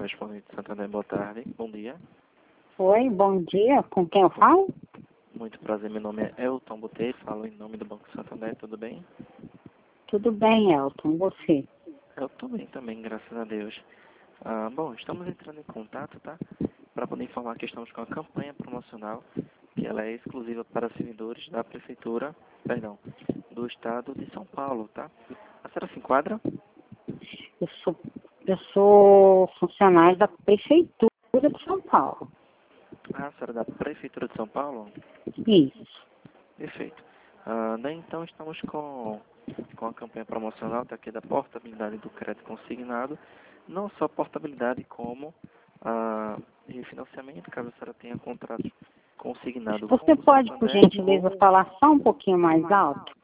correspondente de Santander, boa tarde. Bom dia. Oi, bom dia. Com quem eu falo? Muito prazer, meu nome é Elton Botelho, falo em nome do Banco Santander, tudo bem? Tudo bem, Elton. Você? Eu estou bem também, graças a Deus. Bom, estamos entrando em contato, tá? Para poder informar que estamos com a campanha promocional, que ela é exclusiva para servidores da Prefeitura, do Estado de São Paulo, tá? A senhora se enquadra? Eu sou funcionário da Prefeitura de São Paulo. A senhora é da Prefeitura de São Paulo? Isso. Perfeito. Daí então estamos com a campanha promocional tá aqui da portabilidade do crédito consignado, não só portabilidade como refinanciamento, caso a senhora tenha contrato consignado com Você o pode, por Santander gentileza, falar só um pouquinho mais alto?